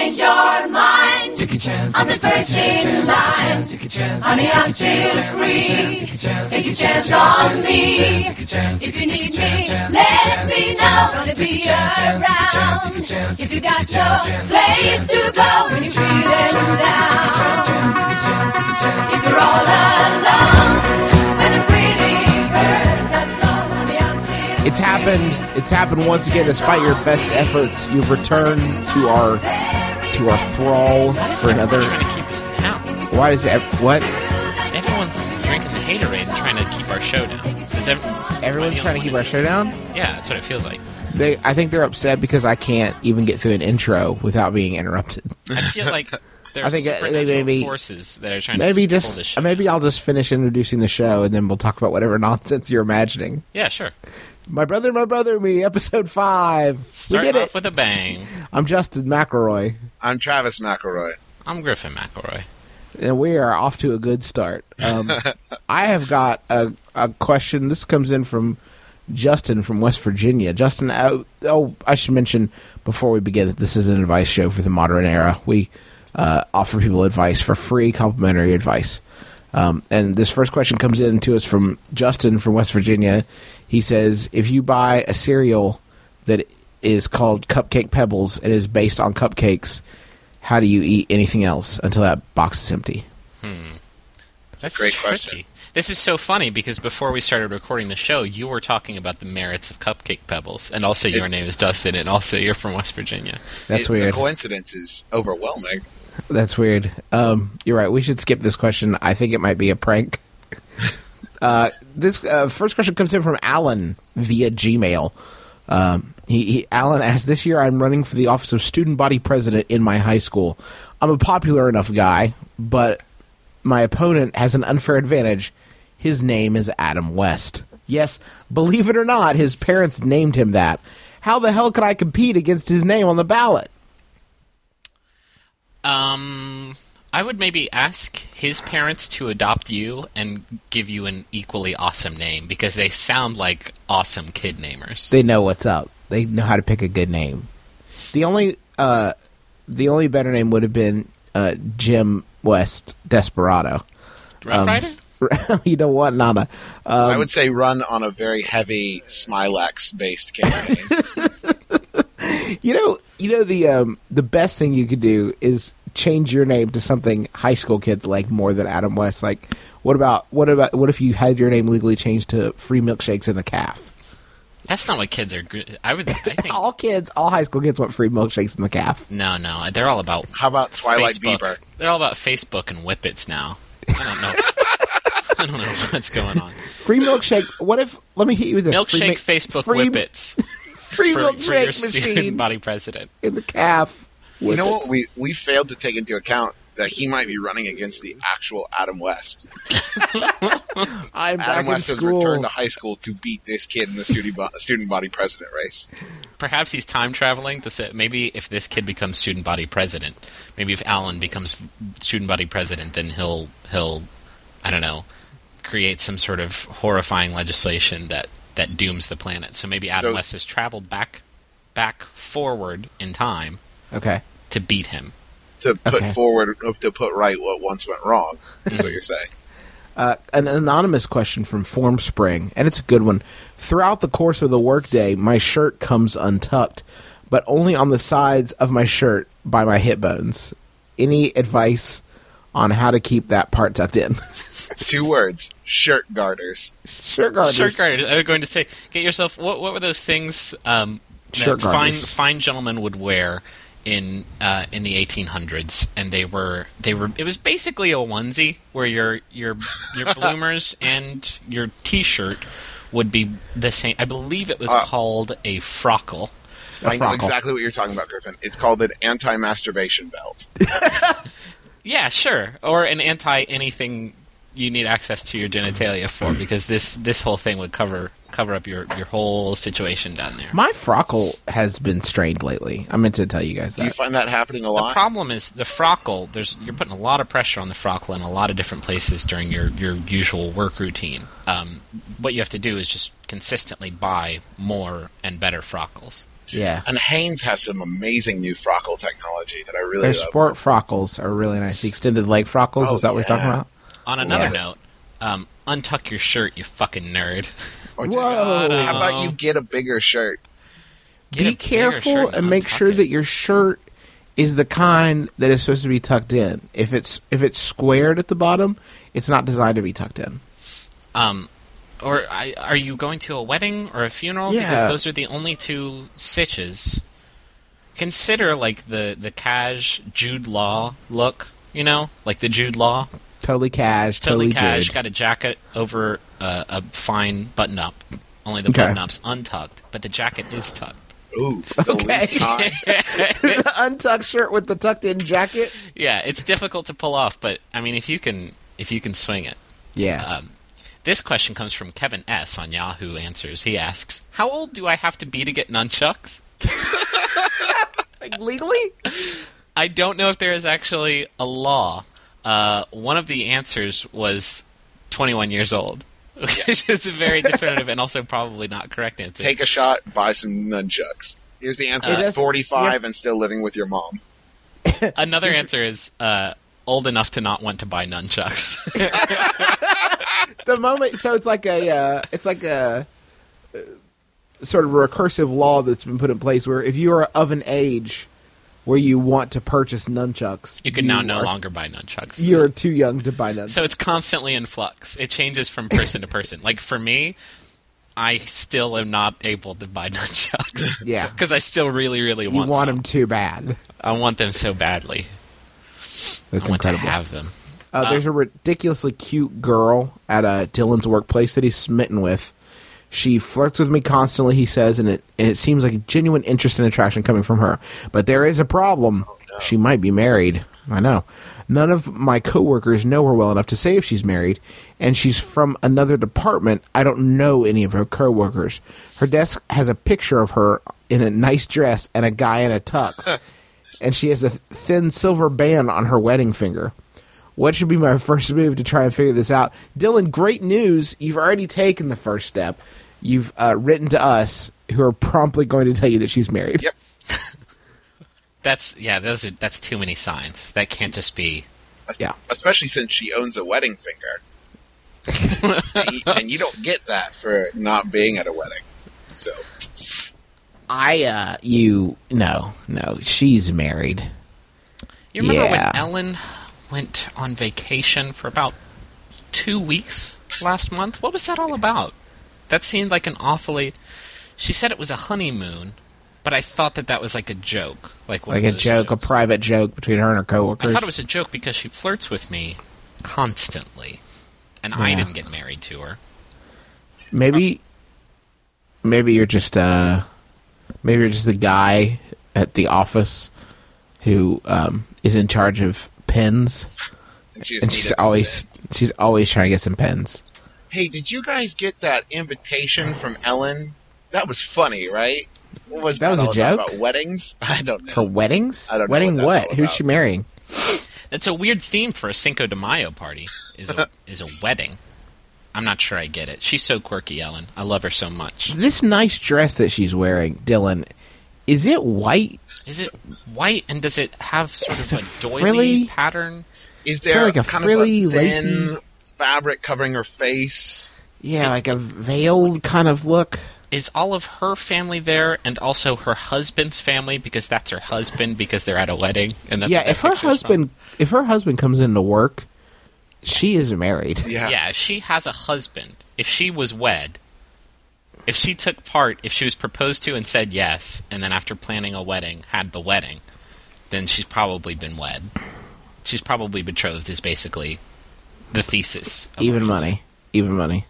change your mind. Take a chance. I'm the first in line. Honey, I'm still free. Take a chance on me. If you need me, let me know. Gonna be around. If you got no place to go when you're feeling down. If you're all alone, when the pretty birds have flown, honey, I'm still It's happened. It's happened once again. Despite your best efforts, you've returned to our thrall for another. Trying to keep us down. Why is it? What? Everyone's drinking the haterade and trying to keep our show down. Everyone's trying to keep our show down? Yeah, that's what it feels like. I think they're upset because I can't even get through an intro without being interrupted. I feel like there are I think supernatural forces that are trying to maybe pull this show maybe down. I'll just finish introducing the show and then we'll talk about whatever nonsense you're imagining. Yeah, sure. My brother, me, episode 5. Starting we did off with a bang. I'm Justin McElroy. I'm Travis McElroy. I'm Griffin McElroy. And we are off to a good start. I have got a question. This comes in from Justin from West Virginia. Justin, I should mention before we begin that this is an advice show for the modern era. We offer people advice for free, complimentary advice. And this first question comes in to us from Justin from West Virginia. He says, if you buy a cereal that is called Cupcake Pebbles and is based on cupcakes, how do you eat anything else until that box is empty? That's a great tricky. question. This is so funny because before we started recording the show, you were talking about the merits of Cupcake Pebbles, and also your name is Justin, and also you're from West Virginia. That's weird. The coincidence is overwhelming. That's weird. You're right. We should skip this question. I think it might be a prank. This first question comes in from Alan via Gmail. Alan asks, this year I'm running for the office of student body president in my high school. I'm a popular enough guy, but my opponent has an unfair advantage. His name is Adam West. Yes, believe it or not, his parents named him that. How the hell can I compete against his name on the ballot? I would maybe ask his parents to adopt you and give you an equally awesome name, because they sound like awesome kid namers. They know what's up. They know how to pick a good name. The only better name would have been Jim West Desperado. Rough Rider? You know what, Nana? I would say run on a very heavy Smilax-based campaign. You know the best thing you could do is change your name to something high school kids like more than Adam West. Like, what if you had your name legally changed to Free Milkshakes in the Calf? That's not what kids are. I think all high school kids want Free Milkshakes in the Calf. No, they're all about. How about Twilight Facebook. Bieber? They're all about Facebook and Whippets now. I don't know. I don't know what's going on. Free milkshake. What if? Let me hit you with this. Milkshake Facebook Whippets. Free for milkshake your student machine body president. in the Calf. You know what? We failed to take into account that he might be running against the actual Adam West. I'm back Adam in West has school. returned to high school to beat this kid in the student body president race. Perhaps he's time traveling to say maybe if this kid becomes student body president, maybe if Alan becomes student body president, then he'll I don't know, create some sort of horrifying legislation that dooms the planet. So maybe Adam West has traveled back forward in time. Okay. To beat him. To put right what once went wrong, is what you're saying. An anonymous question from Formspring, and it's a good one. Throughout the course of the workday, my shirt comes untucked, but only on the sides of my shirt by my hip bones. Any advice on how to keep that part tucked in? 2 words: shirt garters. Shirt garters. Shirt garters. I was going to say, get yourself. What were those things Shirt that garters. fine gentlemen would wear in the 1800s? And they were. It was basically a onesie where your bloomers and your T-shirt would be the same. I believe it was called a frockle. I know exactly what you're talking about, Griffin. It's called an anti-masturbation belt. Yeah, sure. Or an anti-anything you need access to your genitalia for, because this whole thing would cover up your whole situation down there. My frockle has been strained lately. I meant to tell you guys that. Do you find that happening a lot? The problem is the frockle, you're putting a lot of pressure on the frockle in a lot of different places during your usual work routine. What you have to do is just consistently buy more and better frockles. Yeah. And Hanes has some amazing new frockle technology that I really Their love. sport frockles are really nice. The extended leg frockles, Oh, is that what you're talking yeah. about? On another Yeah. note, untuck your shirt, you fucking nerd. Or just, Whoa. how about you get a bigger shirt? Get a Be bigger careful shirt and make untuck sure it. that your shirt is the kind that is supposed to be tucked in. If it's squared at the bottom, it's not designed to be tucked in. Are you going to a wedding or a funeral? Yeah. Because those are the only two sitches. Consider like the cash Jude Law look, like the Jude Law. Totally cash, Totally totally cash, Jude. got a jacket over a fine button-up. Only the Okay. button-up's untucked, but the jacket is tucked. Ooh, the least time. The untucked shirt with the tucked-in jacket. Yeah, it's difficult to pull off, but I mean, if you can swing it. Yeah. This question comes from Kevin S. on Yahoo Answers. He asks, "How old do I have to be to get nunchucks?" Like legally? I don't know if there is actually a law. One of the answers was 21 years old, which is a very definitive and also probably not correct answer. Take a shot, buy some nunchucks. Here's the answer: It is- 45 and still living with your mom. Another answer is old enough to not want to buy nunchucks. The moment, so it's like a sort of recursive law that's been put in place where if you are of an age where you want to purchase nunchucks, You can now no longer buy nunchucks. You're too young to buy nunchucks. So it's constantly in flux. It changes from person to person. Like for me, I still am not able to buy nunchucks. Yeah. Because I still really, really you want want some. them too bad. I want them so badly. That's I want incredible. to have them. There's a ridiculously cute girl at Dylan's workplace that he's smitten with. She flirts with me constantly, he says, and it seems like genuine interest and attraction coming from her. But there is a problem. She might be married. I know. None of my coworkers know her well enough to say if she's married, and she's from another department. I don't know any of her coworkers. Her desk has a picture of her in a nice dress and a guy in a tux, and she has a thin silver band on her wedding finger. What should be my first move to try and figure this out? Dylan, great news. You've already taken the first step. You've written to us, who are promptly going to tell you that she's married. Yep. That's too many signs. That can't just be. Yeah. Especially since she owns a wedding finger. And you don't get that for not being at a wedding. So, No, she's married. You remember Yeah. when Ellen went on vacation for about 2 weeks last month? What was that all about? That seemed like an awfully... She said it was a honeymoon, but I thought that was like a joke. Like one Like of a those joke, a jokes. private joke between her and her coworkers. I thought it was a joke because she flirts with me constantly, and I Yeah. didn't get married to her. Maybe you're just the guy at the office who is in charge of pens, and she and just needed she's always trying to get some pens. Hey, did you guys get that invitation from Ellen? That was funny, right? What was That was a all joke? about weddings? I don't know. For weddings? I don't know Wedding what that's all Who's about. she marrying? It's a weird theme for a Cinco de Mayo party. Is a wedding. I'm not sure I get it. She's so quirky, Ellen. I love her so much. This nice dress that she's wearing, Dylan, is it white? Is it white and does it have sort It's of a a doily frilly- pattern? Is Sort there of like a kind frilly, of a thin lacy- fabric covering her face? Yeah, like a veiled kind of look. Is all of her family there and also her husband's family because that's her husband because they're at a wedding and that's Yeah, what that if her picture's husband comes into work, she is married. from. Yeah. Yeah, if she has a husband, if she was wed, if she took part, if she was proposed to and said yes, and then after planning a wedding had the wedding, then she's probably been wed. She's probably betrothed is basically the thesis. Of Even her answer. money. Even money.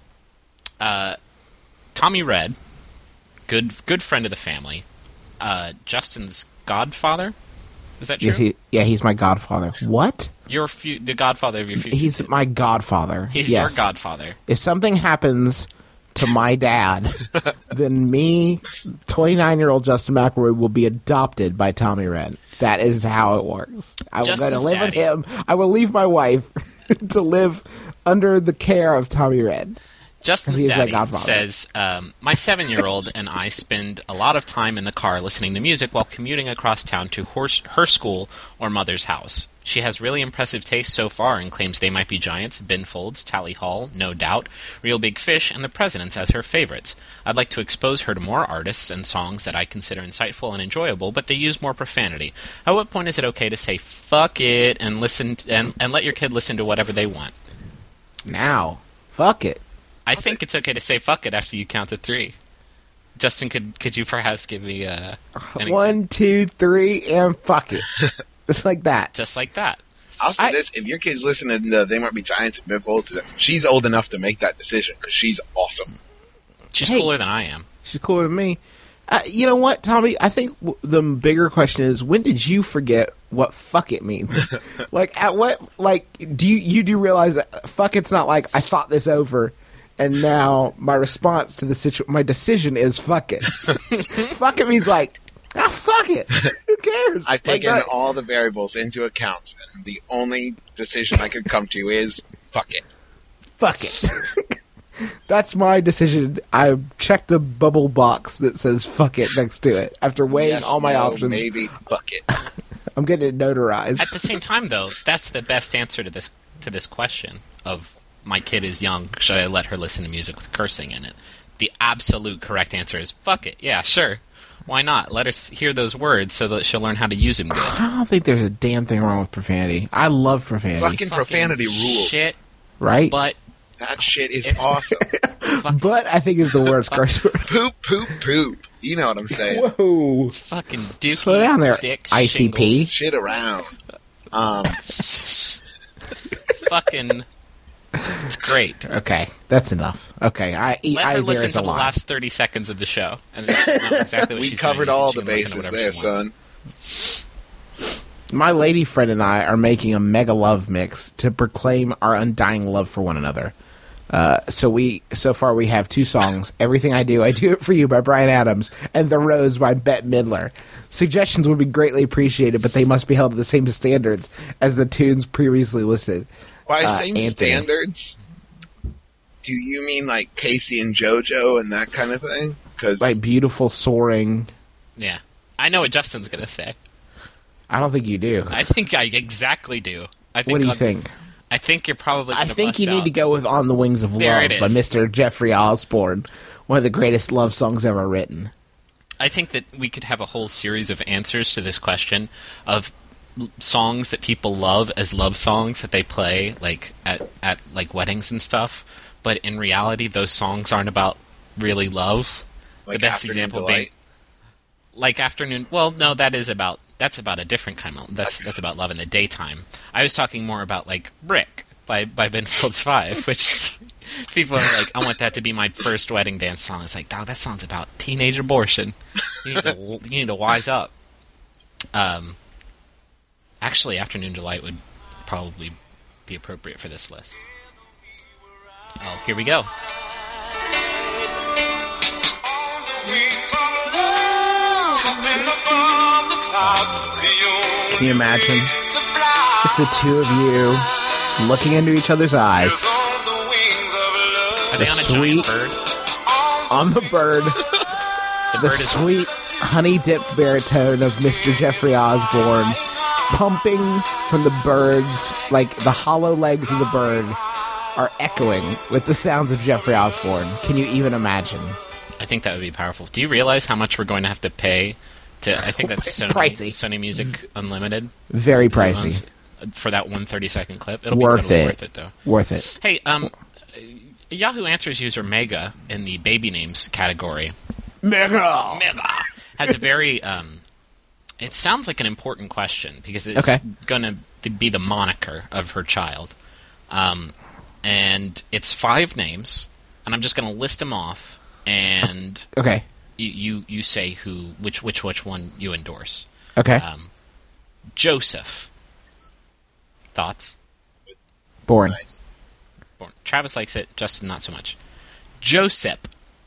Tommy Red, good friend of the family, Justin's godfather. Is that true? Yes, he's my godfather. What? You're the godfather of your future. He's my godfather. He's yes. your godfather. If something happens to my dad, then me, 29-year-old Justin McElroy, will be adopted by Tommy Red. That is how it works. I will go to Justin's live daddy. with him. I will leave my wife to live under the care of Tommy Red. Justin's He is my daddy godfather. says, my 7-year-old and I spend a lot of time in the car listening to music while commuting across town to her school or mother's house. She has really impressive taste so far and claims They Might Be Giants, Ben Folds, Tally Hall, No Doubt, Real Big Fish, and The Presidents as her favorites. I'd like to expose her to more artists and songs that I consider insightful and enjoyable, but they use more profanity. At what point is it okay to say fuck it and and let your kid listen to whatever they want? Now, fuck it. I think it's okay to say fuck it after you count to 3. Justin, could you perhaps give me an example? 1, 2, 3, and fuck it. It's like that. Just like that. I'll say this: if your kid's listening to They Might Be Giants and Ben Folds, she's old enough to make that decision because she's awesome. She's Hey. cooler than I am. She's cooler than me. You know what, Tommy? I think the bigger question is, when did you forget what fuck it means? Like, at what, like, do you realize that fuck it's not like, I thought this over, and now my response to my decision is fuck it. Fuck it means like, fuck it. Who cares? I've taken Like, all the variables into account, and the only decision I could come to is fuck it. fuck it. That's my decision. I checked the bubble box that says fuck it next to it. After weighing Yes, all my no, options, maybe fuck it. I'm getting it notarized. At the same time, though, that's the best answer to this question of my kid is young. Should I let her listen to music with cursing in it? The absolute correct answer is fuck it. Yeah, sure. Why not? Let her hear those words so that she'll learn how to use them good. I don't think there's a damn thing wrong with profanity. I love profanity. Fucking profanity rules. Shit, right? but That shit is It's- awesome. But I think is the worst curse word. Poop, poop, poop. You know what I'm saying. Whoa. fucking dookie. Slow down there, dick, ICP. Shit around. shingles. Fucking. It's great. Okay, that's enough. Okay, Let I her there listen is to a the lot. last 30 seconds of the show, and then she'll know exactly what We she's covered saying, all and she the can listen to bases whatever there, she wants. son. My lady friend and I are making a mega love mix to proclaim our undying love for one another. So far we have 2 songs: "Everything I Do It For You" by Bryan Adams and "The Rose" by Bette Midler. Suggestions would be greatly appreciated, but they must be held to the same standards as the tunes previously listed. By same Anthony. standards, do you mean like Casey and JoJo and that kind of thing? Because Like beautiful, soaring. Yeah. I know what Justin's going to say. I don't think you do. I think I exactly do. I think What do you I'll- think? I think you're probably I gonna think bust you need out. to go with "On the Wings of There Love" it by is. Mr. Jeffrey Osborne, one of the greatest love songs ever written. I think that we could have a whole series of answers to this question of songs that people love as love songs that they play like at like weddings and stuff, but in reality those songs aren't about really love. like the best Afternoon example Delight. being like Afternoon. Well, no, that's about a different kind of that's about love in the daytime. I was talking more about like Brick by Ben Folds 5, which people are like, I want that to be my first wedding dance song. It's like, dog, that song's about teenage abortion. You need to wise up. Actually, Afternoon Delight would probably be appropriate for this list. Oh, here we go. Can you imagine? Just the two of you looking into each other's eyes Are they The on a sweet- giant bird? on the bird. The The bird is sweet honey-dipped baritone of Mr. Jeffrey Osborne pumping from the birds, like the hollow legs of the bird are echoing with the sounds of Jeffrey Osborne. Can you even imagine? I think that would be powerful. Do you realize how much we're going to have to pay to? I think that's Sony, Pricey. Sony Music Unlimited Very pricey. for that 1 30-second clip. It'll Worth be totally it. worth it, though. Worth it. Hey, Yahoo Answers user Mega in the baby names category Mega! Mega has a very it sounds like an important question because it's Okay. going to be the moniker of her child, and it's 5 names, and I'm just going to list them off, and Okay. you say which one you endorse. Okay. Joseph. Thoughts? Boring. Nice. Travis likes it. Justin, not so much. Josep.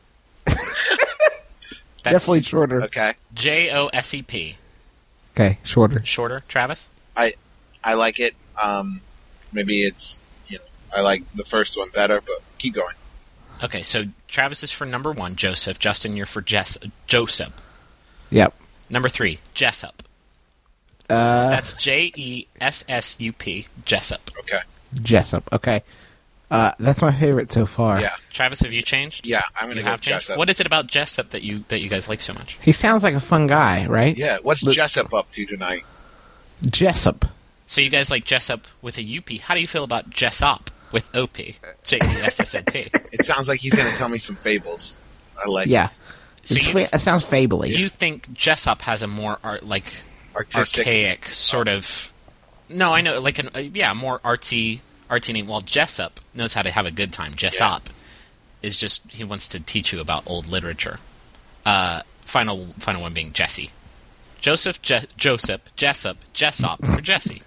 That's Definitely shorter. Okay. Josep. Okay, shorter. Shorter, Travis? I like it. Maybe it's, I like the first one better, but keep going. Okay, so Travis is for number 1, Joseph. Justin, you're for Joseph. Yep. Number 3, Jessup. That's Jessup. Jessup. Okay. Jessup. Okay. That's my favorite so far. Yeah. Travis, have you changed? Yeah, I'm going to You go have changed? Jessup. What is it about Jessup that you guys like so much? He sounds like a fun guy, right? Yeah, what's Jessup up to tonight? Jessup. So you guys like Jessup with a UP. How do you feel about Jessop with OP? Jessop. It sounds like he's going to tell me some fables. I like Yeah. So It sounds fably. You think Jessop has a more artistic. archaic sort of? No, I know, like more artsy name. While Jessup knows how to have a good time. Jessop is just he wants to teach you about old literature. Final one being Jesse, Joseph, Jessup, Jessop, or Jesse.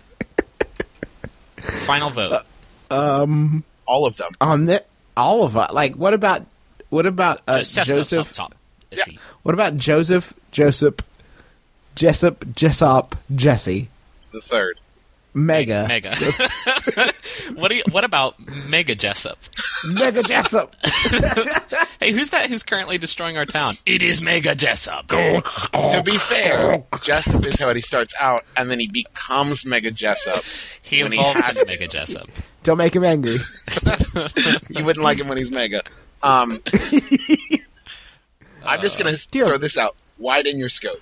Final vote. All of them. On that, all of us. Like, what about Joseph? Top. Yeah. What about Joseph, Jessup, Jessop, Jesse, The third. Mega, Mega. What about Mega Jessup? Mega Jessup? Hey, who's that? Who's currently destroying our town? It is Mega Jessup. To be fair, Jessup is how he starts out, and then he becomes Mega Jessup. He when evolves has into to. Mega Jessup. Don't make him angry. You wouldn't like him when he's Mega. I'm just going to throw this out. Widen your scope.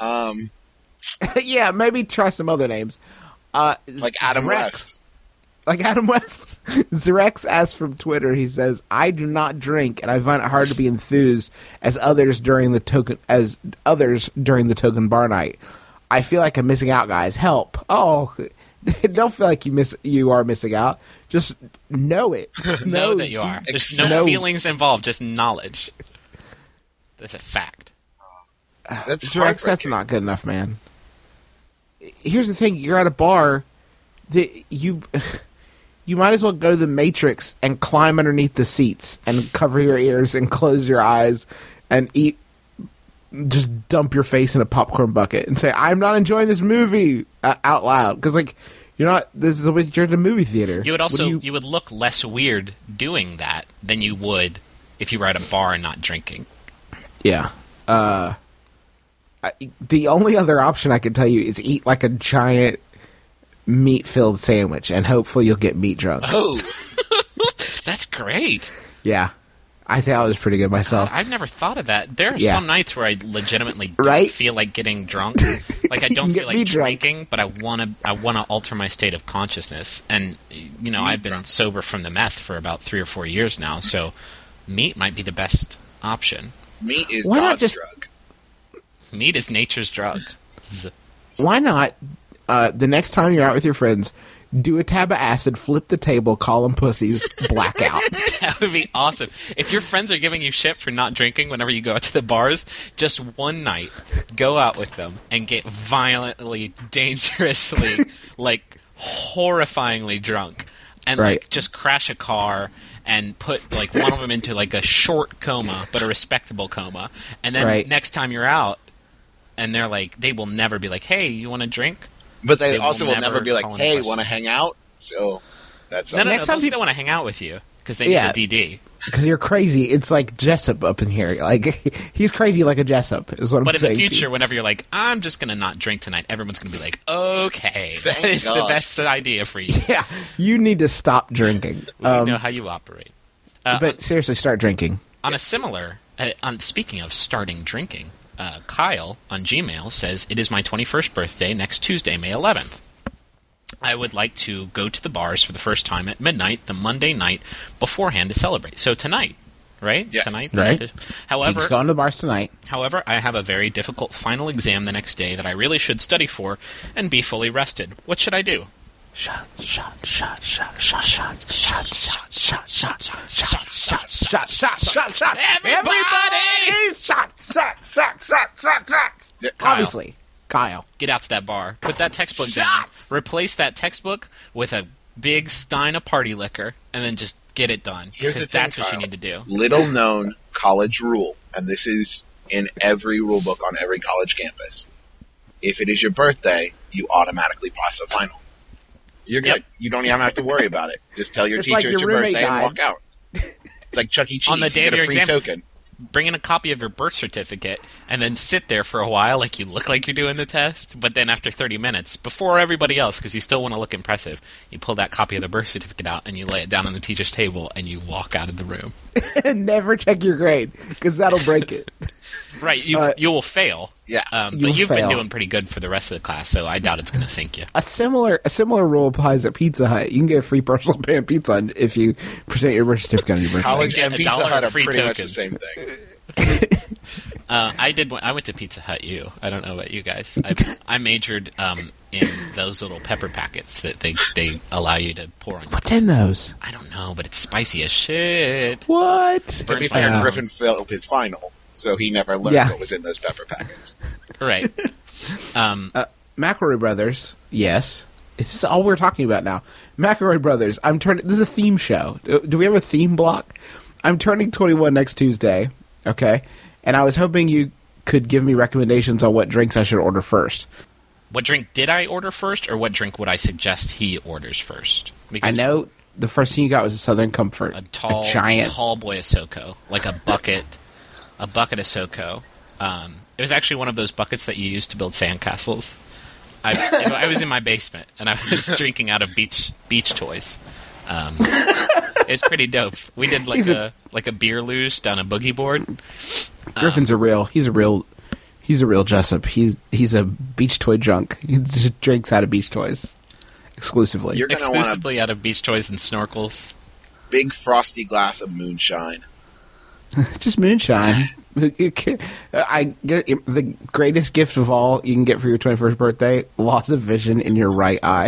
Yeah, maybe try some other names. Like Adam Zrex. West. Like Adam West. Zrex asks from Twitter, he says, I do not drink, and I find it hard to be enthused as others during the token bar night. I feel like I'm missing out, guys. Help. Oh, don't feel like you are missing out. Just know it. Know that you are. There's no feelings involved, just knowledge. That's a fact. That's Zrex, that's heartbreaking. not good enough, man. Here's the thing: you're at a bar. You might as well go to the Matrix and climb underneath the seats and cover your ears and close your eyes and eat. Just dump your face in a popcorn bucket and say, "I'm not enjoying this movie" out loud, because you're not. This is what you're in a movie theater. You would also you would look less weird doing that than you would if you were at a bar and not drinking. Yeah. The only other option I can tell you is eat like a giant meat-filled sandwich, and hopefully you'll get meat drunk. Oh, That's great. Yeah. I think I was pretty good myself. I've never thought of that. There are Yeah. some nights where I legitimately don't Right? feel like getting drunk. Like I don't can feel get like me drunk. drinking, but I wanna alter my state of consciousness. And I've been sober from the meth for about 3 or 4 years now, so meat might be the best option. meat is Why not God's just- drug. Meat is nature's drug. Why not, the next time you're out with your friends, do a tab of acid, flip the table, call them pussies, blackout. That would be awesome. If your friends are giving you shit for not drinking whenever you go out to the bars, just one night, go out with them and get violently, dangerously, like horrifyingly drunk, and Right. like just crash a car and put like one of them into like a short coma, but a respectable coma, and then Right. next time you're out, and they're like, they will never be like, "Hey, you want a drink?" But they They also will never be like, call into hey, question. want to hang out? So that's No, Next they'll time still want to hang out with you because they Yeah. need the DD. Because you're crazy. It's like Jessup up in here. Like, he's crazy like a Jessup, is what I'm But in saying. the to you. future, whenever you're like, I'm just going to not drink tonight, everyone's going to be like, okay, that Thank is the God. best idea for you. Yeah, you need to stop drinking. We know how you operate. But seriously, start drinking. On a similar, speaking of starting drinking, Kyle on Gmail says, it is my 21st birthday next Tuesday, May 11th. I would like to go to the bars for the first time at midnight, the Monday night beforehand to celebrate. So tonight, right? Yes. Tonight. Right. However, He's going to the bars tonight. However, I have a very difficult final exam the next day that I really should study for and be fully rested. What should I do? Shot, shot, shot, shot, shot, shot, shot, shot, shot, shot, shot, shot, shot, shot, shot, shot, shot. Everybody! Shot, shot, shot, shot, shot, shot. Kyle. Obviously, Kyle. Get out to that bar. Put that textbook Shots! down. Replace that textbook with a big stein of party liquor, and then just get it done. Here's the Because thing, that's what Kyle. you need to do. little known college rule, and this is in every rule book on every college campus. If it is your birthday, you automatically pass the final. You're good. Yep. You don't even have to worry about it. Just tell your It's teacher like it's your your roommate birthday and died. walk out. It's like Chuck E. Cheese. On the day you of get your a free exam, token. bring in a copy of your birth certificate and then sit there for a while like you look like you're doing the test, but then after 30 minutes, before everybody else, because you still want to look impressive, you pull that copy of the birth certificate out and you lay it down on the teacher's table and you walk out of the room. Never check your grade, because that'll break it. Right, you will fail. Yeah. But you've been fail. doing pretty good for the rest of the class, so I doubt it's going to sink you. A similar rule applies at Pizza Hut. You can get a free personal pan pizza if you present your birth certificate on your birthday. College and $1 Pizza Hut are free pretty much the tokens. same thing. I went to Pizza Hut U. I don't know about you guys. I majored in those little pepper packets that they allow you to pour on your What's in those? I don't know, but it's spicy as shit. What? To be fair, Griffin failed his final, so he never learned what was in those pepper packets. Right. McElroy Brothers, yes. This is all we're talking about now. McElroy Brothers, this is a theme show. Do we have a theme block? I'm turning 21 next Tuesday, okay? And I was hoping you could give me recommendations on what drinks I should order first. What drink did I order first, or what drink would I suggest he orders first? Because I know the first thing you got was a Southern Comfort. a tall boy of SoCo, like a bucket of SoCo. It was actually one of those buckets that you use to build sandcastles. I was in my basement, and I was drinking out of beach toys. It's pretty dope. We did like a beer luge down a boogie board. Griffin's he's a real Jessup. He's a beach toy junk. He just drinks out of beach toys exclusively. You're going to want Exclusively out of beach toys and snorkels. a big frosty glass of moonshine. Just moonshine. I get the greatest gift of all you can get for your 21st birthday: loss of vision in your right eye.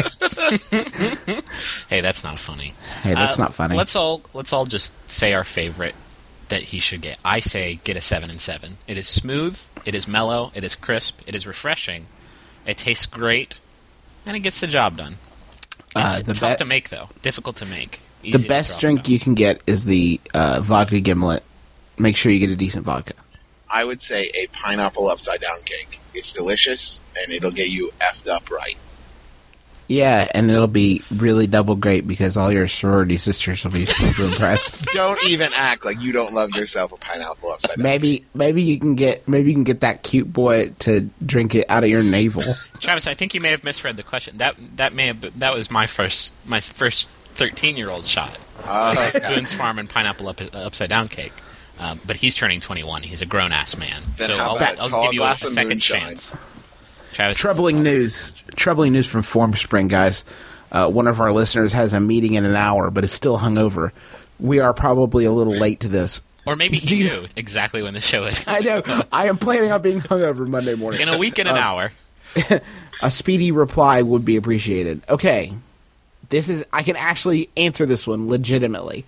Hey, that's not funny. Hey, that's not funny. Let's all just say our favorite that he should get. I say get a 7 and 7. It is smooth, it is mellow, it is crisp, it is refreshing, it tastes great, and it gets the job done. It's tough to make though, difficult to make. Easy The best drink you can get is the vodka gimlet. Make sure you get a decent vodka. I would say a pineapple upside down cake. It's delicious, and it'll get you effed up right. Yeah, and it'll be really double great because all your sorority sisters will be super impressed. Don't even act like you don't love yourself a pineapple upside down. Maybe you can get that cute boy to drink it out of your navel. Travis, I think you may have misread the question. That was my first 13-year-old shot. Boone's Farm and pineapple upside down cake. But he's turning 21. He's a grown-ass man. Then So how about a I'll tall give you a glass of second moonshine? chance. Travis, Troubling news from Formspring, guys. One of our listeners has a meeting in an hour, but is still hungover. We are probably a little late to this. Or maybe he knew exactly when the show is. I know. I am planning on being hungover Monday morning. In a week and an hour. A speedy reply would be appreciated. Okay. I can actually answer this one legitimately.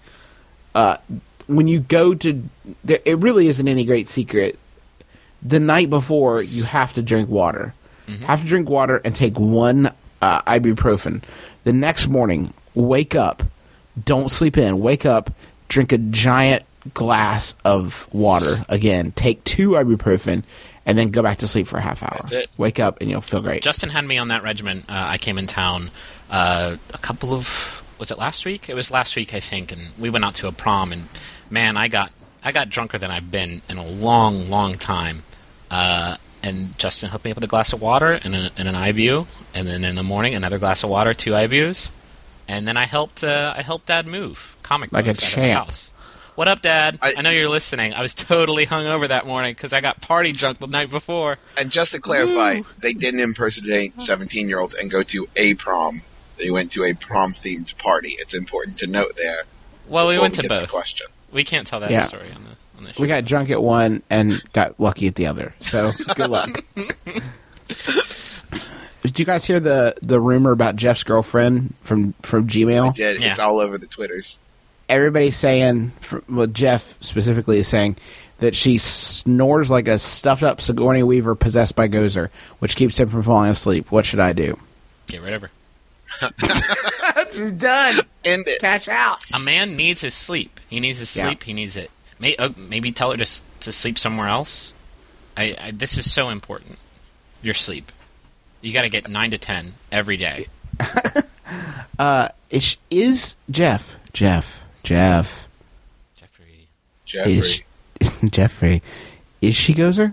When you go to... It really isn't any great secret. The night before, you have to drink water. Mm-hmm. Have to drink water and take one ibuprofen. The next morning, wake up. Don't sleep in. Wake up. Drink a giant glass of water. Again, take 2 ibuprofen, and then go back to sleep for a half hour. That's it. Wake up, and you'll feel great. Justin had me on that regimen. I came in town a couple of... Was it last week? It was last week, I think, and we went out to a prom, and man, I got drunker than I've been in a long, long time. And Justin hooked me up with a glass of water and an IBU, and then in the morning another glass of water, 2 IBUs, and then I helped Dad move comic Like books a out of the champ. house. What up, Dad? I know you're listening. I was totally hungover that morning because I got party drunk the night before. And just to clarify, they didn't impersonate 17-year-olds and go to a prom. They went to a prom-themed party. It's important to note there. Well, we before went to get the both. question. We can't tell that Yeah. story on the show. We got drunk at one and got lucky at the other. So, good luck. Did you guys hear the rumor about Jeff's girlfriend from Gmail? I did. Yeah. It's all over the Twitters. Everybody's saying, Jeff specifically is saying, that she snores like a stuffed-up Sigourney Weaver possessed by Gozer, which keeps him from falling asleep. What should I do? Get rid of her. She's done. End it. Catch out. A man needs his sleep. He needs his Yeah. sleep. He needs it. Maybe tell her to sleep somewhere else. This is so important. Your sleep. You got to get 9 to 10 every day. Is Jeff. Jeffrey. Jeffrey. Jeffrey. Is she Gozer?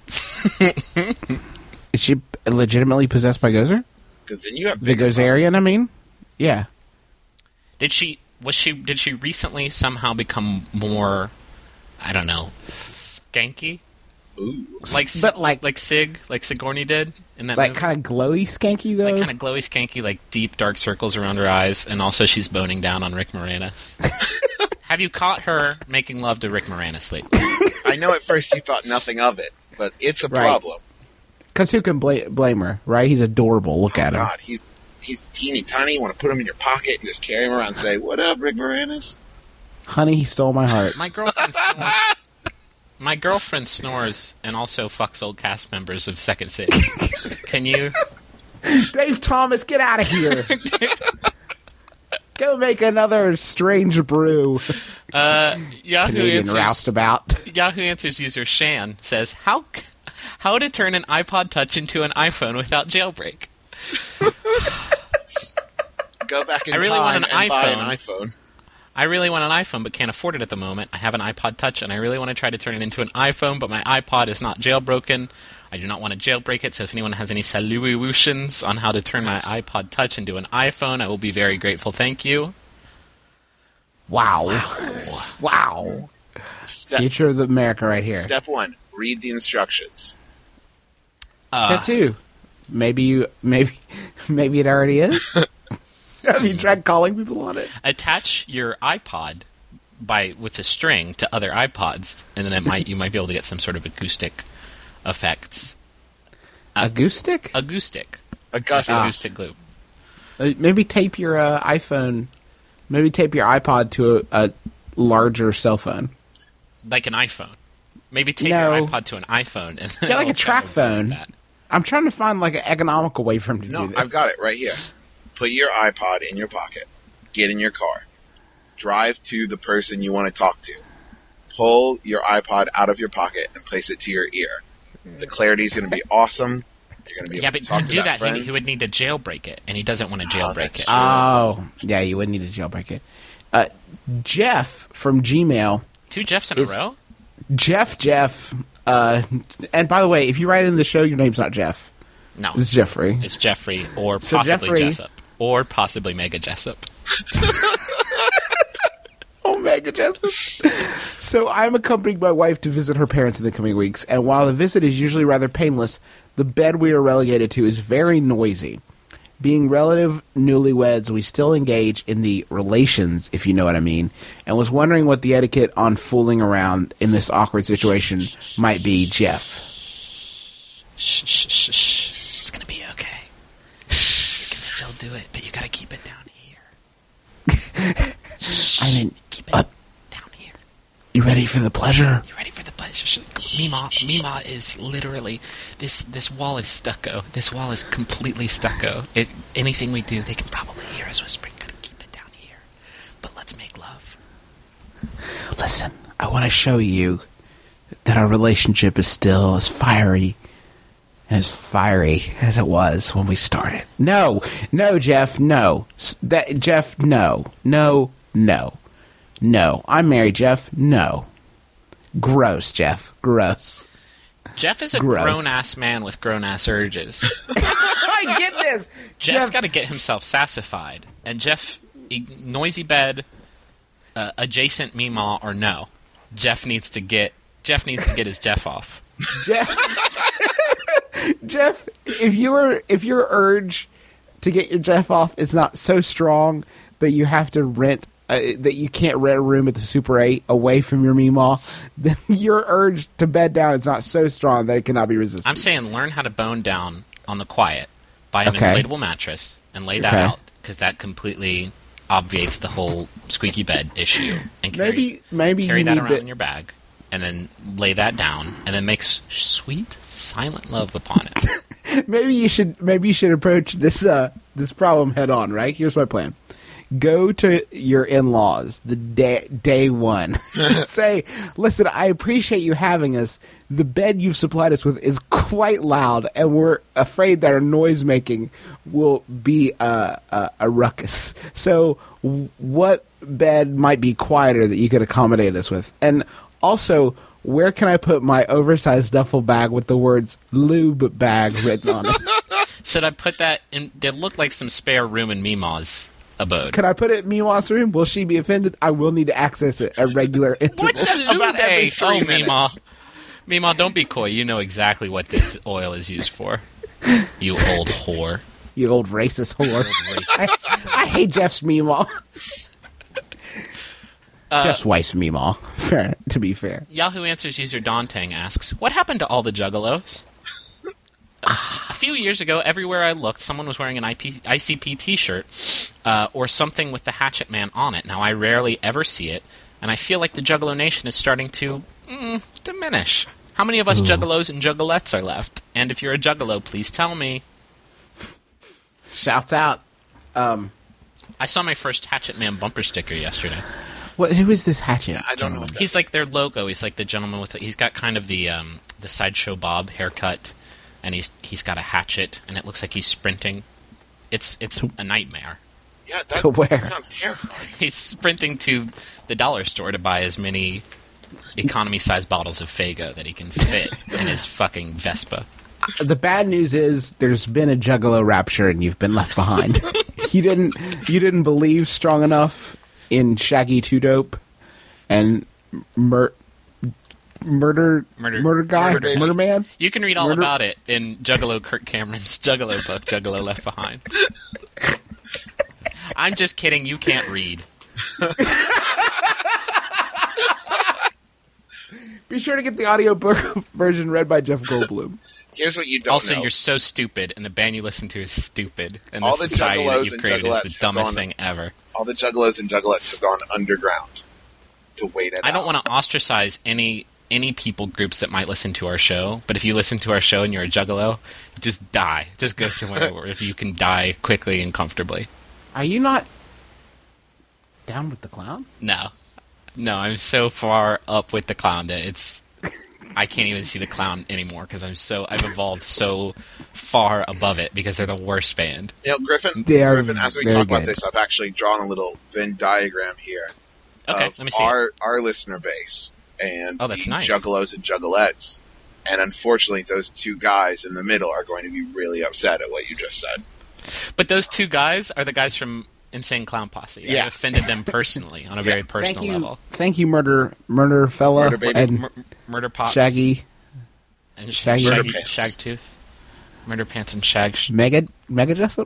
Is she legitimately possessed by Gozer? Because then you have The Gozerian, I mean? Yeah. Did she recently somehow become more, I don't know, skanky? Ooh. Like But like Sigourney did in that Like movie? kind of glowy skanky, though? Like kind of glowy skanky, like deep dark circles around her eyes, and also she's boning down on Rick Moranis. Have you caught her making love to Rick Moranis lately? I know at first you thought nothing of it, but it's a Right. problem. Because who can blame her, right? He's adorable. Look at him. God, he's teeny tiny. You want to put him in your pocket and just carry him around and say, "What up, Rick Moranis?" Honey, he stole my heart. My girlfriend snores. My girlfriend snores and also fucks old cast members of Second City. Can you? Dave Thomas, get out of here. Go make another strange brew. Yahoo Canadian Answers. roustabout. Yahoo Answers user Shan says, How to turn an iPod Touch into an iPhone without jailbreak? Go back in I really time want an and buy an iPhone. iPhone. I really want an iPhone but can't afford it at the moment. I have an iPod Touch and I really want to try to turn it into an iPhone, but my iPod is not jailbroken. I do not want to jailbreak it, so if anyone has any solutions on how to turn my iPod Touch into an iPhone, I will be very grateful. Thank you. Wow. Future of America right here. Step 1: read the instructions. Step 2. Maybe it already is. Have you tried calling people on it? Attach your iPod with a string to other iPods, and then you might be able to get some sort of acoustic effects. Acoustic? Acoustic. Augustus. Loop. Maybe tape your iPhone. Maybe tape your iPod to a larger cell phone. Like an iPhone. Maybe take No. your iPod to an iPhone. And Get like a it'll track kind of phone. that. I'm trying to find like an economical way for him to No, do this. I've got it right here. Put your iPod in your pocket. Get in your car. Drive to the person you want to talk to. Pull your iPod out of your pocket and place it to your ear. The clarity is going to be awesome. You're going to be able Yeah, to but talk to do that, friend. he would need to jailbreak it, and he doesn't want to jailbreak that's it. true. Oh, yeah, you would need to jailbreak it. Jeff from Gmail. 2 Jeffs in a row? Jeff. And by the way, if you write in the show, your name's not Jeff. No. It's Jeffrey. It's Jeffrey, or So possibly Jeffrey- Jessup. Or possibly Mega Jessup. Omega Jessup. So I'm accompanying my wife to visit her parents in the coming weeks, and while the visit is usually rather painless, the bed we are relegated to is very noisy. Being relative newlyweds, we still engage in the relations, if you know what I mean, and was wondering what the etiquette on fooling around in this awkward situation might be, Jeff. Shh, shh, shh, shh. It's gonna be okay. You can still do it, but you gotta keep it down here. I mean, Keep it down here. you ready for the pleasure? You ready for the pleasure? Mima is literally this wall is stucco. This wall is completely stucco. Anything we do, they can probably hear us whispering. Gotta keep it down here. But let's make love. Listen, I want to show you that our relationship is still as fiery and as fiery as it was when we started. No, Jeff, no. Jeff, no. I'm married, Jeff. No. Gross, Jeff. Gross. Jeff is a Gross. grown-ass man with grown-ass urges. I get this. Jeff's got to get himself sassified. And Jeff, noisy bed, adjacent Mima, or no. Jeff needs to get his Jeff off. Jeff, if your urge to get your Jeff off is not so strong that you have to that you can't rent a room at the Super 8 away from your Meemaw, then your urge to bed down is not so strong that it cannot be resisted. I'm saying learn how to bone down on the quiet. Buy an Okay. inflatable mattress and lay that Okay. out, because that completely obviates the whole squeaky bed issue. And carry maybe carry you that need around in your bag, and then lay that down, and then make sweet, silent love upon it. maybe you should approach this problem head on, right? Here's my plan. go to your in-laws the day one. Say, listen, I appreciate you having us. The bed you've supplied us with is quite loud, and we're afraid that our noise making will be a ruckus. So what bed might be quieter that you could accommodate us with? And also, where can I put my oversized duffel bag with the words lube bag written on it? Should I put that in? There looked like some spare room in Mima's abode. Can I put it in Mima's room? Will she be offended? I will need to access it at regular intervals. What's a lube About every bag? 3 Oh, minutes. Mima. Mima, don't be coy. You know exactly what this oil is used for. You old whore. You old racist whore. I hate Jeff's Mima. Jeff's wife's Mima, to be fair. Yahoo Answers user Dantang asks, what happened to all the juggalos? A few years ago, everywhere I looked, someone was wearing an ICP t-shirt or something with the Hatchet Man on it. Now, I rarely ever see it, and I feel like the Juggalo Nation is starting to diminish. How many of us juggalos and juggalettes are left? And if you're a juggalo, please tell me. Shouts out. I saw my first Hatchet Man bumper sticker yesterday. Who is this Hatchet? I don't know. He's like their logo. He's like the gentleman with he's got kind of the Sideshow Bob haircut, and he's got a hatchet, and it looks like he's sprinting. It's a nightmare. Yeah, To where? that sounds terrifying. He's sprinting to the dollar store to buy as many economy-sized bottles of Faygo that he can fit in his fucking Vespa. The bad news is there's been a Juggalo rapture and you've been left behind. You didn't believe strong enough in Shaggy 2 Dope and Murder Guy, Baby. Murder Man. You can read all about it in Juggalo Kirk Cameron's Juggalo book, Juggalo Left Behind. I'm just kidding. You can't read. Be sure to get the audiobook version read by Jeff Goldblum. Here's what you don't Also, know. you're so stupid, and the band you listen to is stupid, and All the the society that juggalos you've and created is juggalettes the have dumbest gone- thing ever. All the juggalos and juggalettes have gone underground to wait it out. I don't want to ostracize any people groups that might listen to our show, but if you listen to our show and you're a juggalo, just die. Just go somewhere where you can die quickly and comfortably. Are you not down with the clown? No, I'm so far up with the clown that I can't even see the clown anymore because I've evolved so far above it because they're the worst band. You know, Griffin, They are as we very talk about good. this, I've actually drawn a little Venn diagram here Okay, of let me see. our listener base and Oh, that's the nice. juggalos and juggalettes. And unfortunately, those two guys in the middle are going to be really upset at what you just said. But those two guys are the guys from Insane Clown Posse. I Yeah. offended them personally on a very personal level. Thank you, murder fella, Murder baby. and Murder Pops. Shaggy And Shaggy. Shaggy. Murder Pants. Shagtooth. Murder Pants and Shag. Mega Jessup.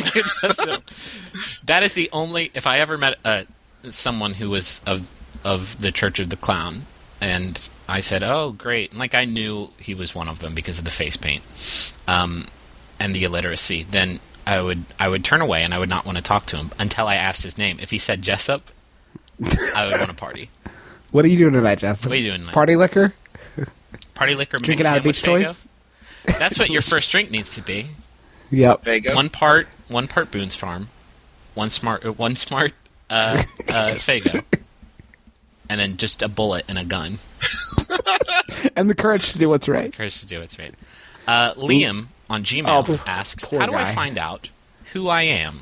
That is the only. If I ever met someone who was of the Church of the Clown, and I said, "Oh, great!" and like I knew he was one of them because of the face paint, and the illiteracy, then I would turn away and I would not want to talk to him until I asked his name. If he said Jessup, I would want to party. What are you doing tonight, Jessup? What are you doing tonight? Party liquor? Party liquor Drinking mixed out in of with Beach Faygo? Toys? That's what your first drink needs to be. Yep. Faygo? One part Boone's Farm, one smart Faygo, and then just a bullet and a gun. And the courage to do what's right. Courage to do what's right. Liam on Gmail Oh, asks, poor "How do I guy. find out who I am?"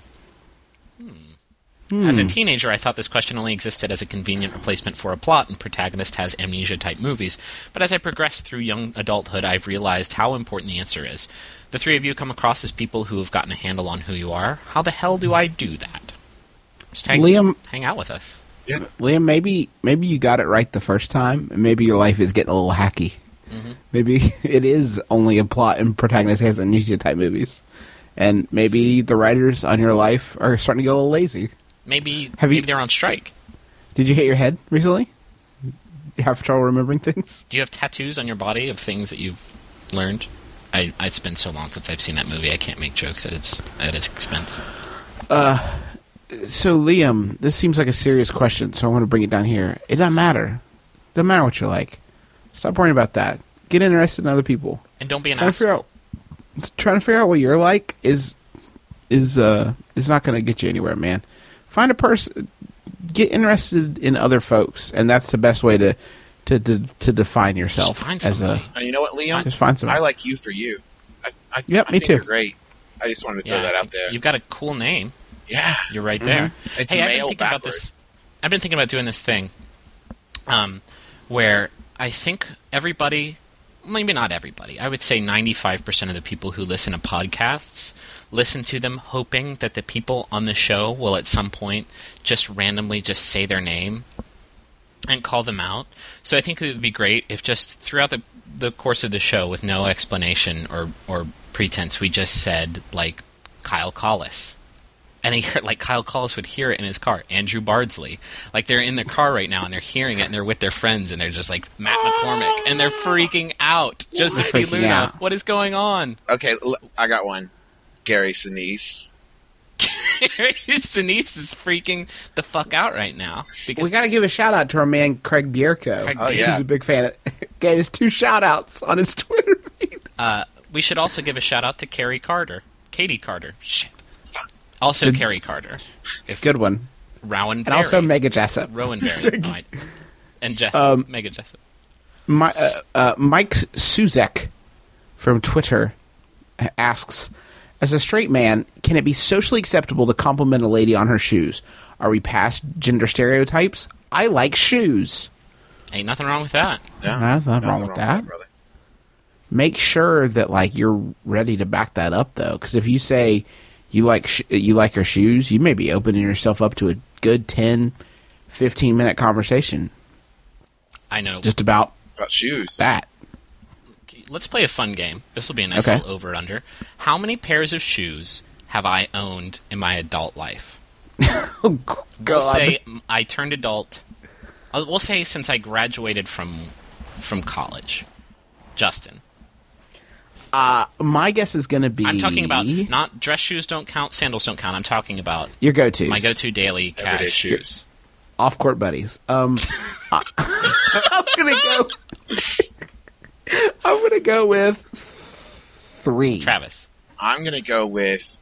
As a teenager, I thought this question only existed as a convenient replacement for a plot and protagonist has amnesia-type movies. But as I progressed through young adulthood, I've realized how important the answer is. The three of you come across as people who have gotten a handle on who you are. How the hell do I do that? Just Liam- hang out with us. Yeah. Liam, maybe you got it right the first time, and maybe your life is getting a little hacky. Maybe it is only a plot and protagonist has amnesia type movies, and maybe the writers on your life are starting to get a little lazy. Maybe Have you- they're on strike. Did you hit your head recently? You have trouble remembering things? Do you have tattoos on your body of things that you've learned? It's been so long since I've seen that movie. I can't make jokes at its expense. So, Liam, this seems like a serious question, so I want to bring it down here. It doesn't matter. Doesn't matter what you like. Stop worrying about that. Get interested in other people. And don't be an Trying to figure asshole. out what you're like is not going to get you anywhere, man. Find a person. Get interested in other folks, and that's the best way to define yourself Just find as a. somebody. And you know what, Leon? Just find somebody. I like you for you. I Yep, I me think too. You're great. I just wanted to throw that out there. You've got a cool name. Yeah. You're right there. It's Hey, I've been male thinking about backward. this. I've been thinking about doing this thing, where I think everybody, maybe not everybody, I would say 95% of the people who listen to podcasts listen to them hoping that the people on the show will at some point just randomly just say their name and call them out. So I think it would be great if just throughout the course of the show, with no explanation or pretense, we just said, like, Kyle Collis. And like Kyle Collis would hear it in his car. Andrew Bardsley. Like, they're in their car right now, and they're hearing it, and they're with their friends, and they're just like, Matt McCormick. And they're freaking out. Josephine Freaking Luna, out. what is going on? Okay, I got one. Gary Sinise. Denise is freaking the fuck out right now. We Because got to give a shout out to our man Craig Bierko. Craig Oh, yeah. He's a big fan. Gave us 2 shout outs on his Twitter feed. we should also give a shout out to Katie Carter. Shit. Also Carrie Carter. If Good one. Rowan And also Berry. Mega Jessup. Rowan Berry. Right. And Jessup. Mega Jessup. Mike Suzek from Twitter asks, as a straight man, can it be socially acceptable to compliment a lady on her shoes? Are we past gender stereotypes? I like shoes. Ain't nothing wrong with that. Yeah, Nothing wrong with that. brother. Make sure that like you're ready to back that up, though, because if you say you like her shoes, you may be opening yourself up to a good 10, 15-minute conversation I know. just about About shoes. that. Let's play a fun game. This will be a nice Okay. little over-under. How many pairs of shoes have I owned in my adult life? Oh, God. We'll say I turned adult. We'll say since I graduated from college. Justin. My guess is going to be... I'm talking about not dress shoes don't count, sandals don't count. I'm talking about your go-tos. my go-to daily Everyday cash shoes. Off-court buddies. I'm gonna go with 3. Travis. I'm going to go with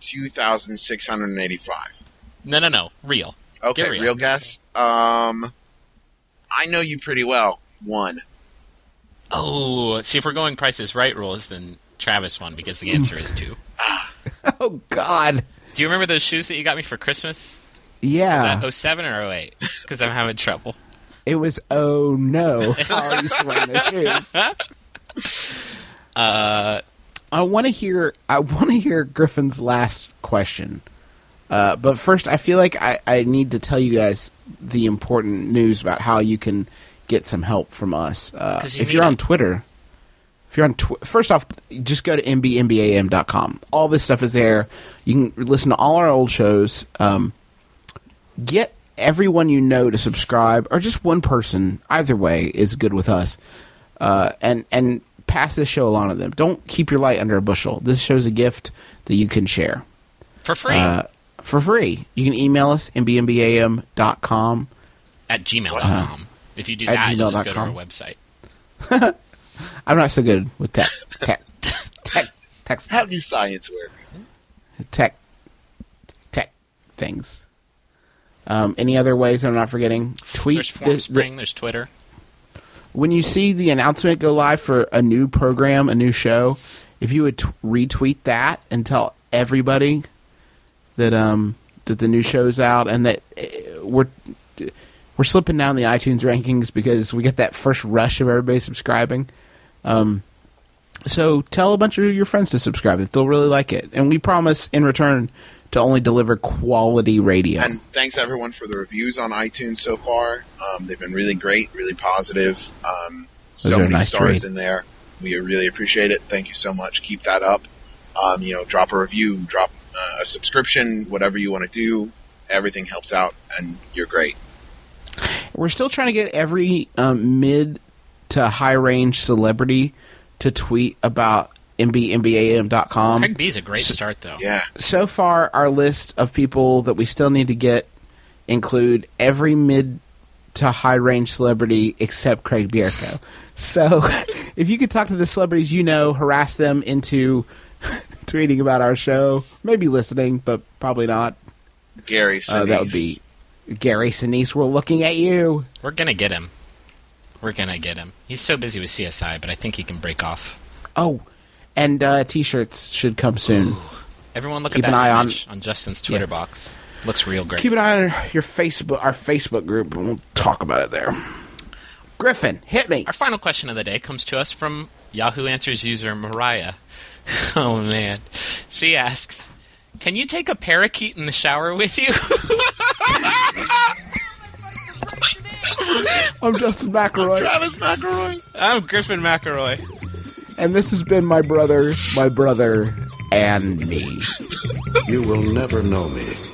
2,685. No. Real. Okay, Get real guess. I know you pretty well. 1. Oh, see, if we're going Price is Right rules, then Travis won because the answer is 2. Oh, God. Do you remember those shoes that you got me for Christmas? Yeah. Is that 07 or 08? Because I'm having trouble. It was, oh, no. How I used to wear those shoes. I want to hear Griffin's last question. But first, I feel like I need to tell you guys the important news about how you can get some help from us. If you're on Twitter, first off, just go to mbmbam.com. All this stuff is there. You can listen to all our old shows. Get everyone you know to subscribe, or just one person. Either way is good with us. And pass this show along to them. Don't keep your light under a bushel. This show's a gift that you can share. For free. For free. You can email us, mbmbam.com. At gmail.com. If you do At that, you'll just go to our gmail.com. website. I'm not so good with text How do science work? tech things. Any other ways that I'm not forgetting? Tweet. There's Formspring, there's Twitter. When you see the announcement go live for a new program, a new show, if you would retweet that and tell everybody that that the new show's out and that we're slipping down the iTunes rankings because we get that first rush of everybody subscribing. So tell a bunch of your friends to subscribe. They'll really like it. And we promise in return to only deliver quality radio. And thanks everyone for the reviews on iTunes so far. They've been really great, really positive. So Those are many nice to stars read. in there. We really appreciate it. Thank you so much. Keep that up. Drop a review, drop a subscription, whatever you want to do. Everything helps out, and you're great. We're still trying to get every mid to high range celebrity to tweet about mbmbam.com. Craig B's a great start, though. Yeah. So far, our list of people that we still need to get include every mid to high range celebrity except Craig Bierko. So if you could talk to the celebrities you know, harass them into tweeting about our show, maybe listening, but probably not. Gary Sinise. That would be Gary Sinise. We're looking at you. We're gonna get him. He's so busy with CSI, but I think he can break off. Oh, and T-shirts should come soon. Ooh. Everyone look Keep at an that eye image on Justin's Twitter box. Looks real great. Keep an eye on your our Facebook group, and we'll talk about it there. Griffin, hit me. Our final question of the day comes to us from Yahoo Answers user Mariah. Oh, man. She asks, can you take a parakeet in the shower with you? I'm Justin McElroy. Travis McElroy. I'm Griffin McElroy. And this has been my brother, and me. You will never know me.